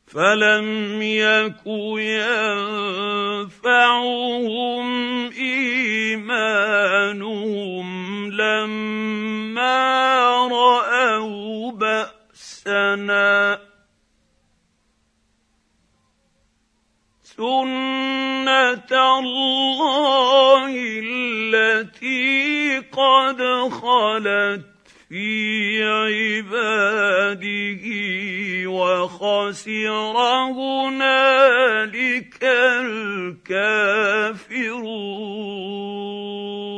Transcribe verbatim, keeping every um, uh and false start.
فلم يك ينفعهم إيمانهم لما رأوا بأسنا سنة الله التي قد خلت في عباده وخسر هنالك الكافرون.